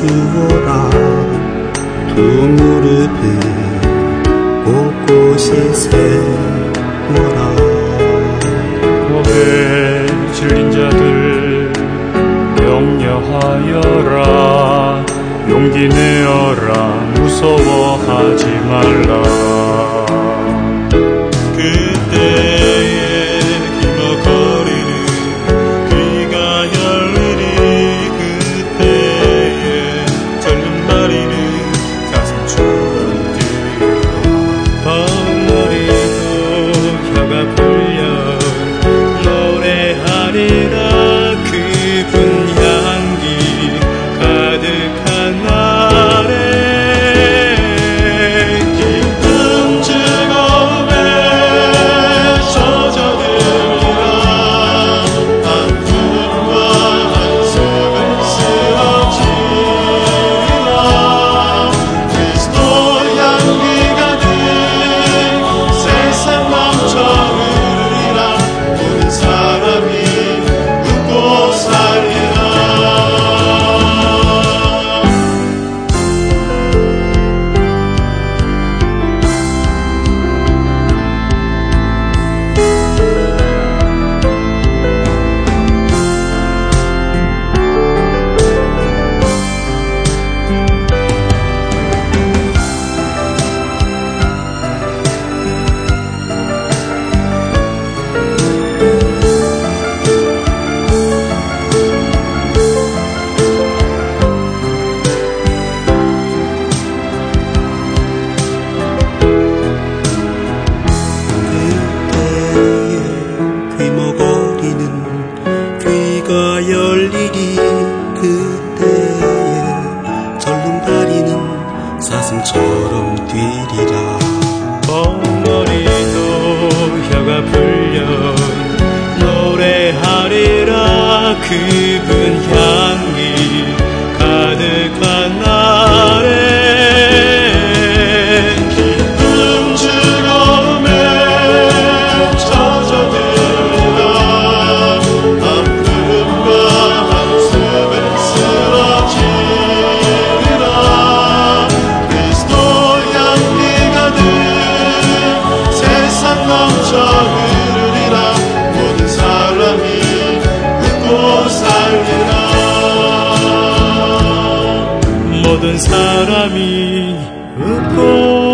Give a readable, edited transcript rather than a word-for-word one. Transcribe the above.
주어라. 두 무릎을 곳곳에 세워라. 고개 질린 자들 격려하여라. 용기 내어라. 무서워하지 말라. 그때에 기뻐거리는 귀가 열리리. 그때에 절름발이는 가슴처럼 뛰리라. 덩어리도 혀가 풀려 노래하리라. 그분 향기 가득한 날에 기쁨 즐거움에 젖어들리라. 아픔과 한숨은 쓰러지리라. 그리스도 향기 가득 세상 넘쳐 흐르리라. 모든 사람이 웃고 살리라. 열리리. 그때에 절름발이는 사슴처럼 뛰리라. 벙어리도 혀가 풀려 노래하리라. 그분 향기 가득한 날에 기쁨 즐거움에 젖어들리라. 넘쳐 흐르리라. 모든 사람이 웃고 살리라. 모든 사람이 웃고